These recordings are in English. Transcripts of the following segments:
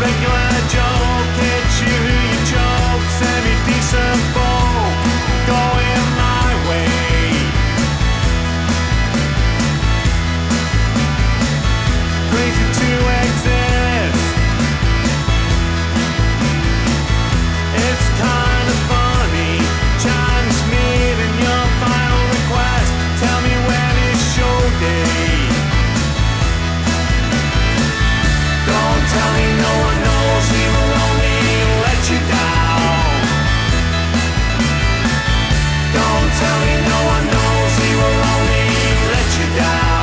regular joke, it's you who you choke. Semi-decent folk, going my way. Crazy to exist. It's kind of funny. Chance meeting your final request. Tell me when it's show day. Don't tell me no one knows we will only let you down. Don't tell me no one knows we will only let you down.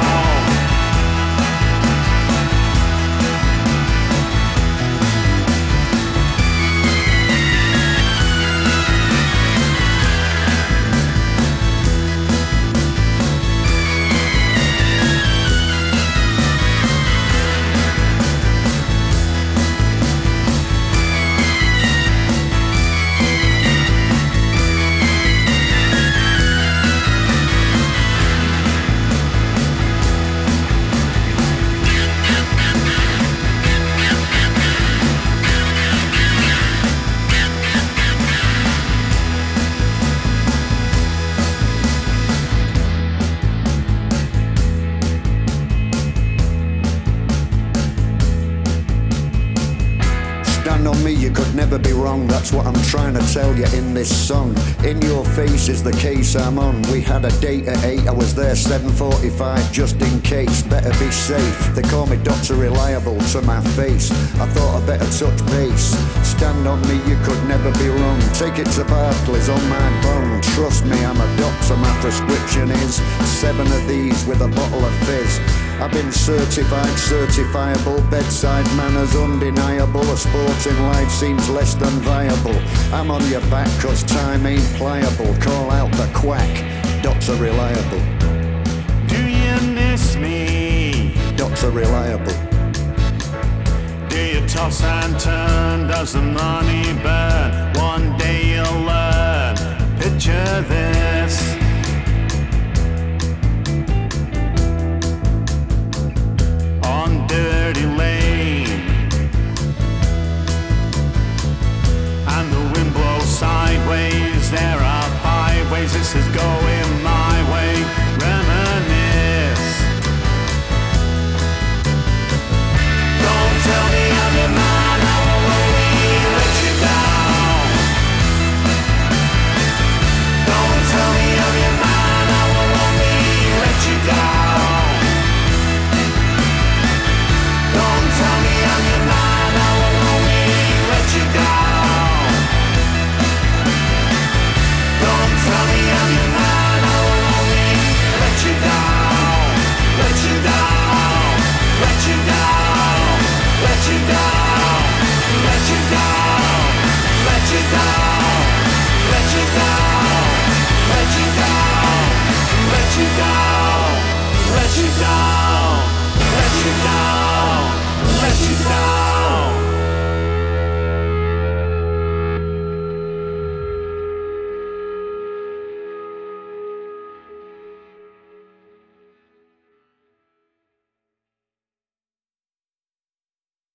Stand on me, you could never be wrong. That's what I'm trying to tell you in this song. In your face is the case I'm on. We had a date at 8, I was there 7:45 just in case. Better be safe. They call me Dr. Reliable to my face. I thought I better touch base. Stand on me, you could never be wrong. Take it to Barclays on my bone. Trust me, I'm a doctor, my prescription is 7 of these with a bottle of fizz. I've been certified, certifiable, bedside manners undeniable. A sporting life seems less than viable. I'm on your back cause time ain't pliable. Call out the quack, Dr. Reliable. Do you miss me? Dr. Reliable. Do you toss and turn? Does the money burn? One day you'll learn. Picture this. On Dirty Lane, and the wind blows sideways. There are highways. This is going my way. Reminisce. Don't tell me I'm your man. I will only let you down. Don't tell me I'm your man. I will only let you down. Don't tell me I'm your man, I will only let you down. Don't tell me I'm your man, I will only let you down. Let you down, let you down, let you down, let you down, let you down, let you down, let you down, let you down, let you down, let you down.